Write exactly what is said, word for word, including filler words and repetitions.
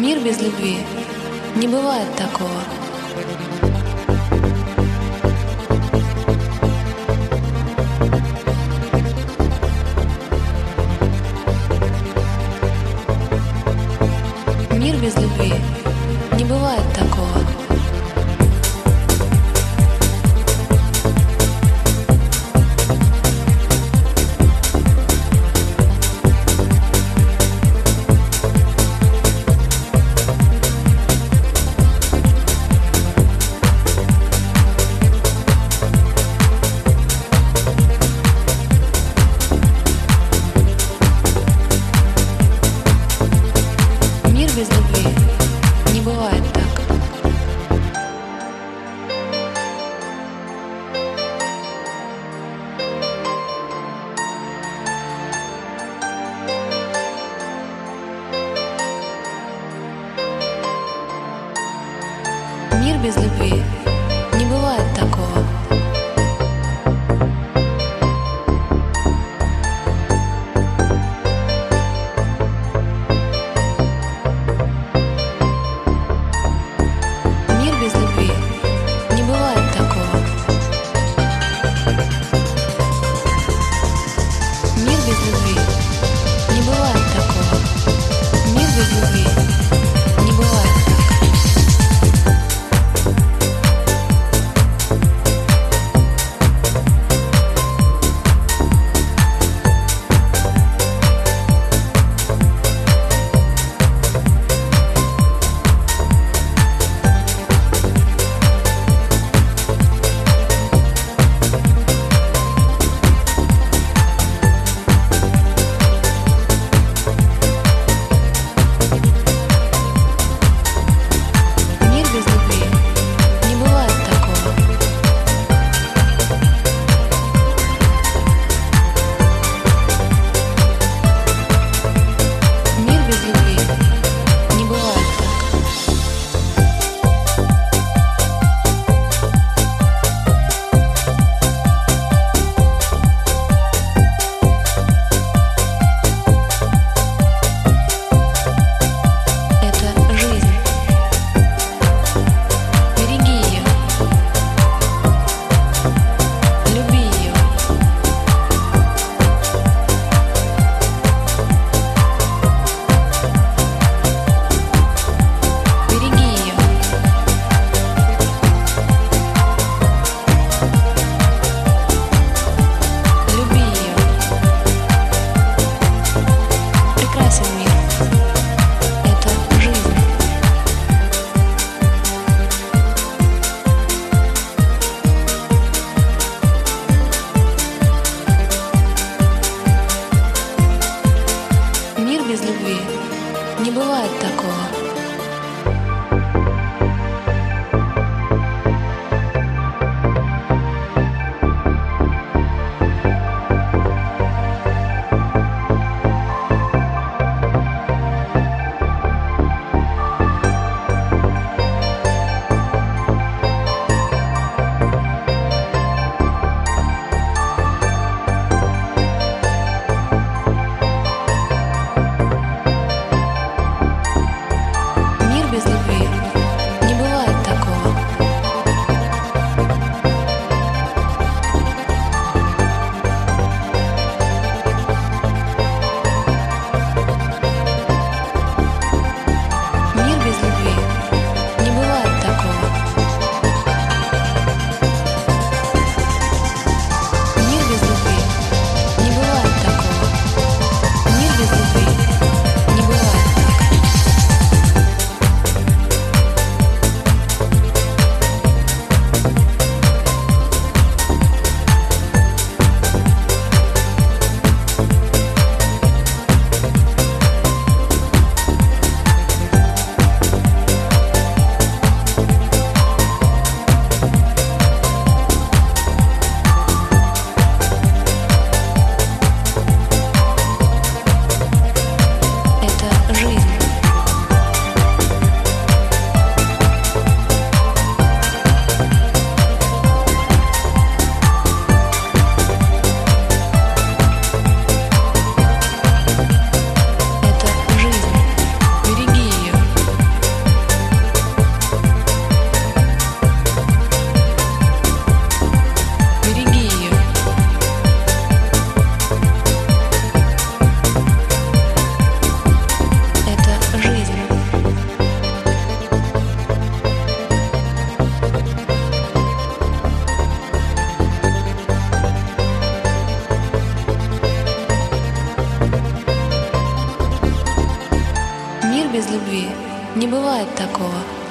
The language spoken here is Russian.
Мир без любви не бывает такого. Мир без любви не бывает такого. Мир без любви не бывает так. Мир без любви не бывает такого. Мир без любви не бывает такого. Мир без любви не бывает такого. Мир без любви не бывает так. Мир без любви не бывает такого. Мир без любви не бывает так. Это жизнь. Береги ее. Люби ее. Береги ее. Люби ее. Прекрасен мир. Это жизнь. Мир без любви не бывает такого. без любви не бывает такого.